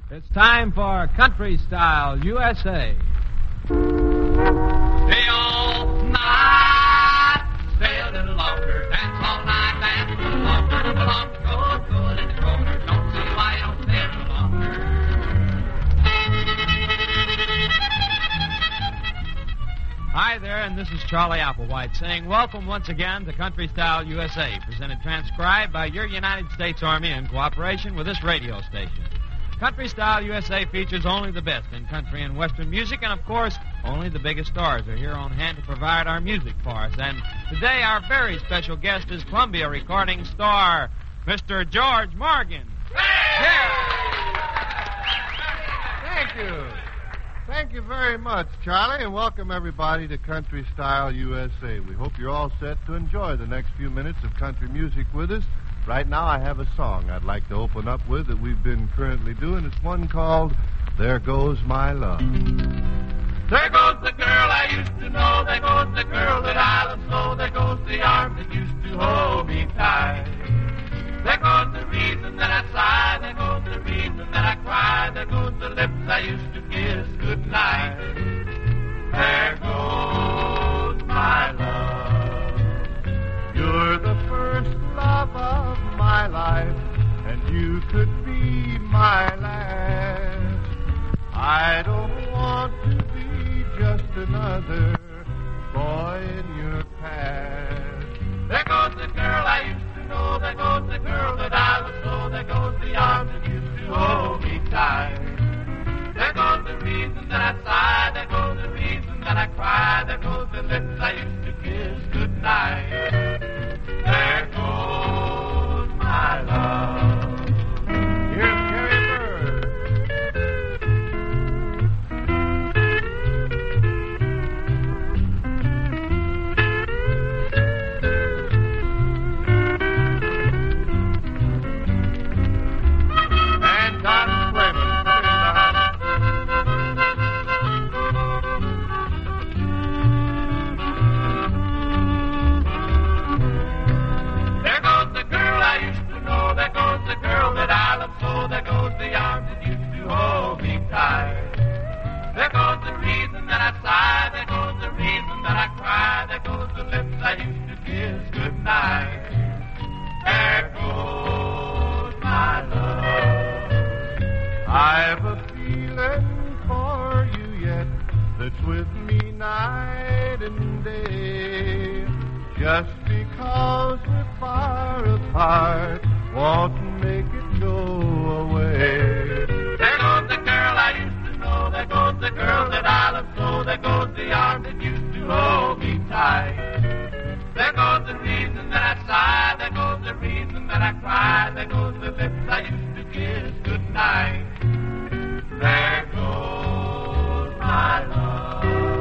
It's time for Country Style USA. Stay all night, stay a little longer, dance all night, dance a little longer, belong to good in the corner, don't see why you don't stay a little longer. Hi there, and this is Charlie Applewhite saying welcome once again to Country Style USA, presented transcribed by your United States Army in cooperation with this radio station. Country Style USA features only the best in country and western music, and of course, only the biggest stars are here on hand to provide our music for us. And today, our very special guest is Columbia recording star, Mr. George Morgan. Yeah. Thank you. Thank you very much, Charlie, and welcome everybody to Country Style USA. We hope you're all set to enjoy the next few minutes of country music with us. Right now, I have a song I'd like to open up with that we've been currently doing. It's one called There Goes My Love. There goes the girl I used to know, there goes the girl that I love so, there goes the arms that used to hold me tight. There goes the reason that I sigh, there goes the reason that I cry, there goes the lips I used to kiss goodnight. There goes my love. You're the first love of my life, and you could be my last. I don't want to be just another boy in your past. There goes the girl I used to know, there goes the girl that I love so, there goes the arms that used to hold me tight. There goes the reason that I sigh, there goes the reason that I cry, there goes the lips I used to kiss goodnight. There goes my love. Here's Jerry Bird. And Don Slayman. There goes the girl I used to know, there goes the girl that I love so, there goes the arms that used to hold me tight. There goes the reason that I sigh, there goes the reason that I cry, there goes the lips I used to kiss goodnight. There goes my love. I've a feeling for you yet that's with me night and day. Just because we're far apart won't make it go away. There goes the girl I used to know, there goes the girl that I love so, there goes the arms that used to hold me tight. There goes the reason that I sigh, there goes the reason that I cry, there goes the lips I used to kiss goodnight. There goes my love.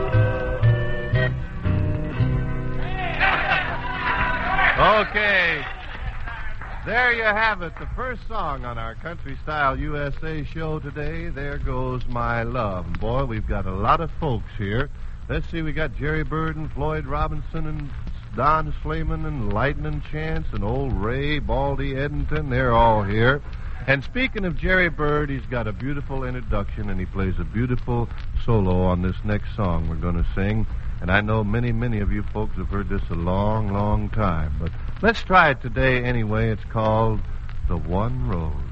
Okay. There you have it, the first song on our Country Style USA show today, There Goes My Love. And boy, we've got a lot of folks here. Let's see, we got Jerry Bird and Floyd Robinson and Don Slayman and Lightning Chance and old Ray Baldy Edenton. They're all here. And speaking of Jerry Bird, he's got a beautiful introduction, and he plays a beautiful solo on this next song we're going to sing. And I know many, many of you folks have heard this a long, long time. But let's try it today anyway. It's called The One Rose.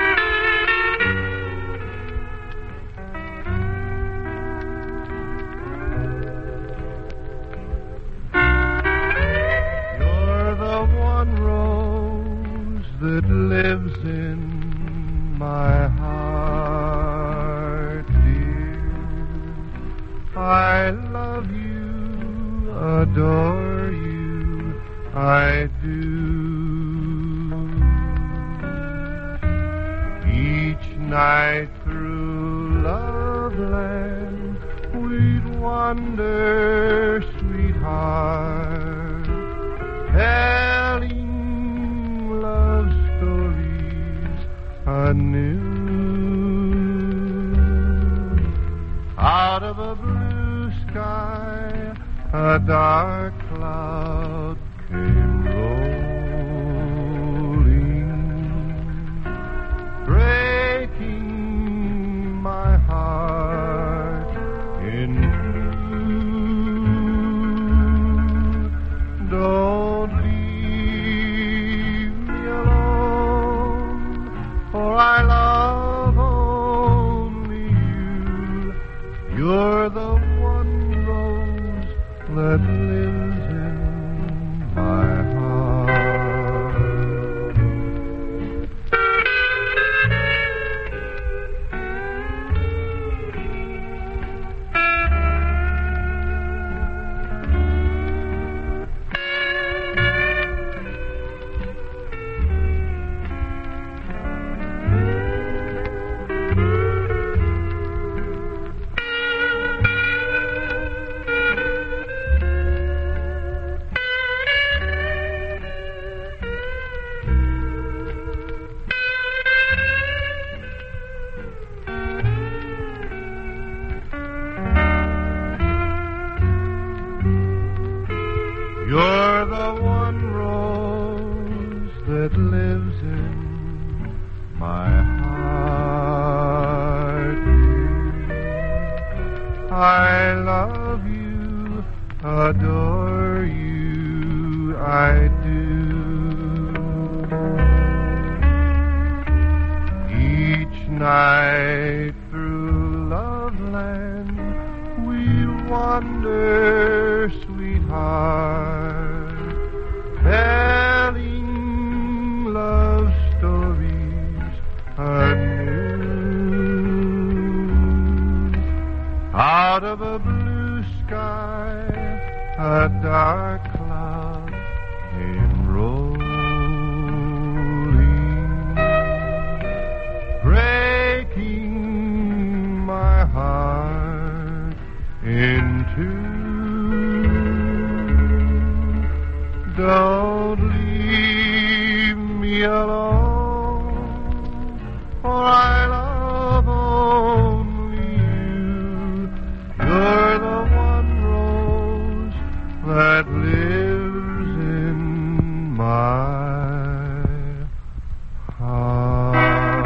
You're the one rose that lives in my heart, dear. I love you, adore you, I do. Each night through Loveland we'd wander, sweetheart, telling love stories anew. Out of a blue sky, a dark cloud came rolling, breaking I love you, adore you, I do. Each night through Loveland we'll wander, sweetheart, telling love stories anew. Out of a blue sky, a dark cloud came rolling, breaking my heart in two. Don't leave me alone, for I love only you. You're the one rose that lives in my heart.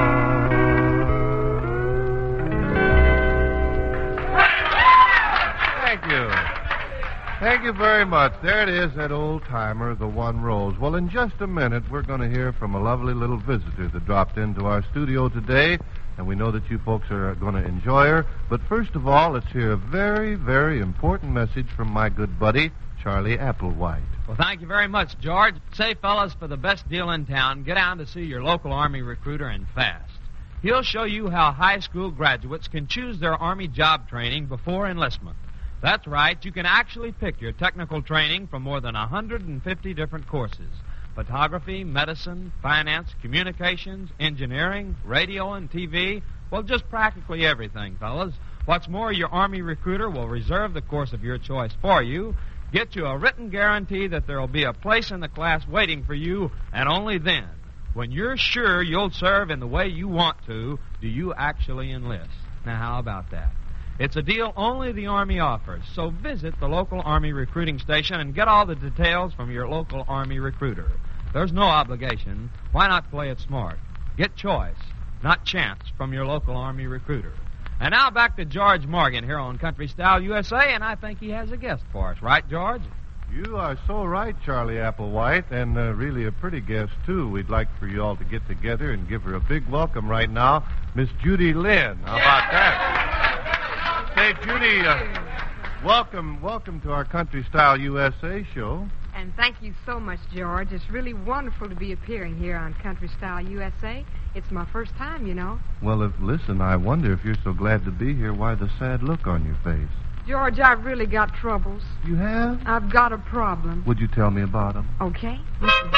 Thank you. Thank you very much. There it is, that old-timer, the One Rose. Well, in just a minute, we're going to hear from a lovely little visitor that dropped into our studio today, and we know that you folks are going to enjoy her. But first of all, let's hear a very, very important message from my good buddy, Charlie Applewhite. Well, thank you very much, George. Say, fellas, for the best deal in town, get down to see your local Army recruiter and fast. He'll show you how high school graduates can choose their Army job training before enlistment. That's right, you can actually pick your technical training from more than 150 different courses. Photography, medicine, finance, communications, engineering, radio and TV. Well, just practically everything, fellas. What's more, your Army recruiter will reserve the course of your choice for you, get you a written guarantee that there will be a place in the class waiting for you, and only then, when you're sure you'll serve in the way you want to, do you actually enlist. Now, how about that? It's a deal only the Army offers, so visit the local Army recruiting station and get all the details from your local Army recruiter. There's no obligation. Why not play it smart? Get choice, not chance, from your local Army recruiter. And now back to George Morgan here on Country Style USA, and I think he has a guest for us. Right, George? You are so right, Charlie Applewhite, and really a pretty guest, too. We'd like for you all to get together and give her a big welcome right now, Miss Judy Lynn. How about that? Say, Judy, welcome to our Country Style USA show. And thank you so much, George. It's really wonderful to be appearing here on Country Style USA. It's my first time, you know. Well, listen, I wonder if you're so glad to be here, why the sad look on your face? George, I've really got troubles. You have? I've got a problem. Would you tell me about them? Okay. Listen.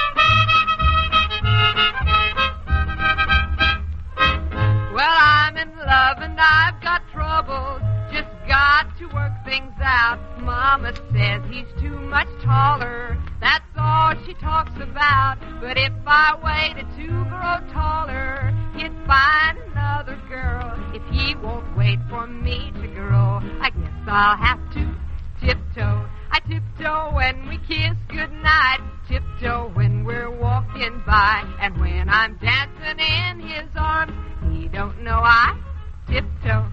Well, I'm in love and I've got troubles. Just got to work things out. Mama says he's too much taller. That's all she talks about. But if I waited to grow taller, he'd find another girl. If he won't wait for me to grow, I guess I'll have to tiptoe. I tiptoe when we kiss goodnight, tiptoe when we're walking by, and when I'm dancing in his arms, he don't know I tiptoe.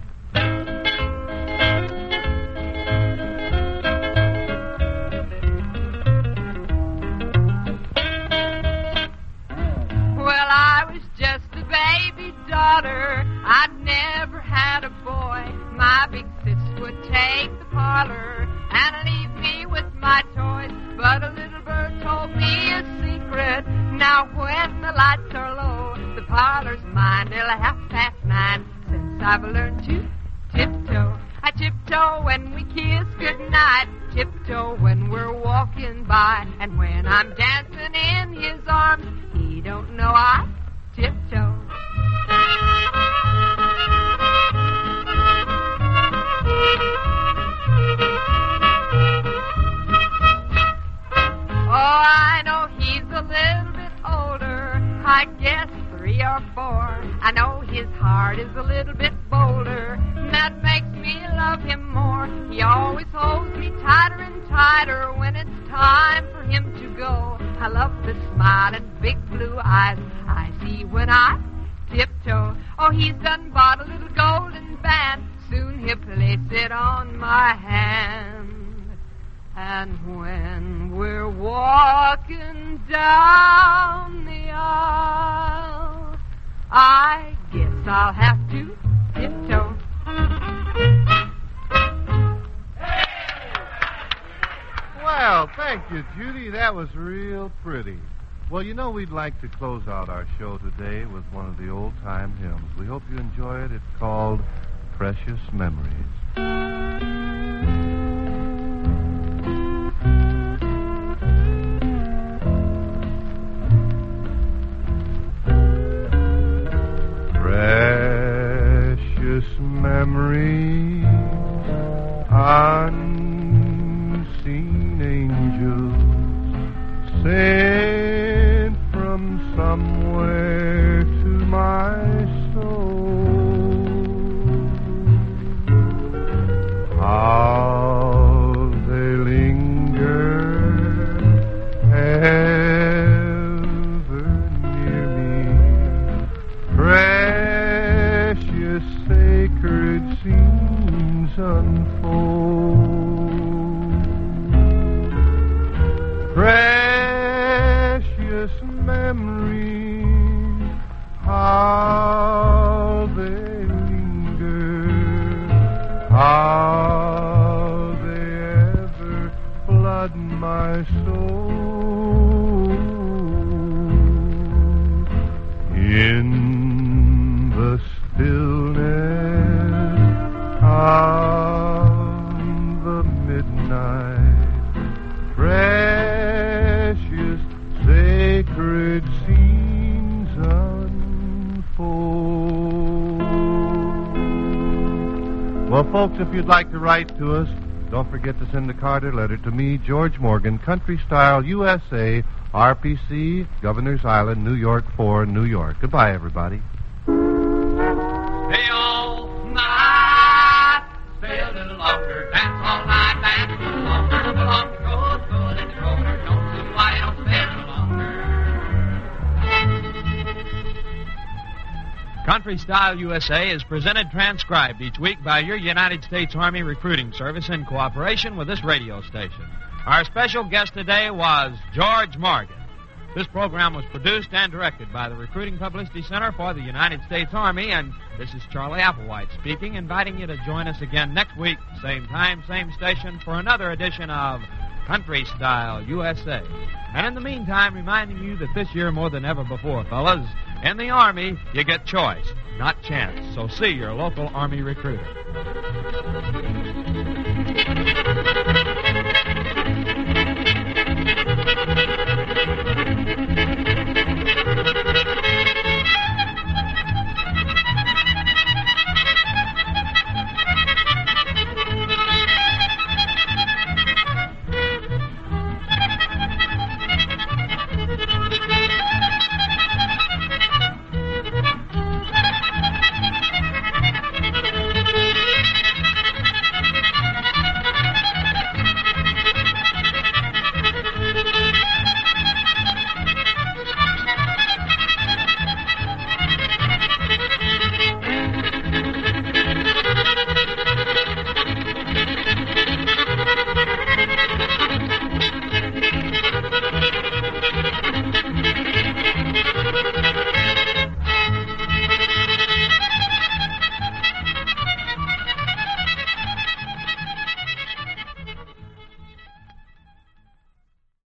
Well, I was just a baby daughter. I'd never had a boy. My big sis would take the parlor and leave me with my toys. But a little bird told me a secret. Now when the lights are low, the parlor's mine till 9:30. Since I've learned to tiptoe, I tiptoe when we kiss goodnight, tiptoe when we're walking by, and when I'm dancing in his arms, he don't know I tiptoe. Oh, I know he's a little bit older, I guess 3 or 4. I know his heart is a little bit bolder, and that makes me love him more. He always holds me tighter and tighter when it's time for him to go. I love the smile and big blue eyes I see when I tiptoe. Oh, he's done bought a little golden band. soon he'll place it on my hand. And when we're walking down the aisle, I guess I'll have to tiptoe. Well, thank you, Judy. That was real pretty. Well, you know, we'd like to close out our show today with one of the old-time hymns. We hope you enjoy it. It's called Precious Memories. Precious memories, unseen angels, sent from somewhere to my soul. How they linger ever near me. Precious sacred scenes unfold. Precious memories, how they linger, how they ever flood my soul. In the stillness of the midnight, precious sacred scenes unfold. Well, folks, if you'd like to write to us, don't forget to send a card or letter to me, George Morgan, Country Style, USA, RPC, Governor's Island, New York 4, New York. Goodbye, everybody. Stay all night, stay a little longer, dance all night, dance a little longer. The long goes good and the rollers don't see why you don't stay a little longer. Country Style USA is presented transcribed each week by your United States Army Recruiting Service in cooperation with this radio station. Our special guest today was George Morgan. This program was produced and directed by the Recruiting Publicity Center for the United States Army, and this is Charlie Applewhite speaking, inviting you to join us again next week, same time, same station, for another edition of Country Style USA. And in the meantime, reminding you that this year more than ever before, fellas, in the Army, you get choice, not chance. So see your local Army recruiter.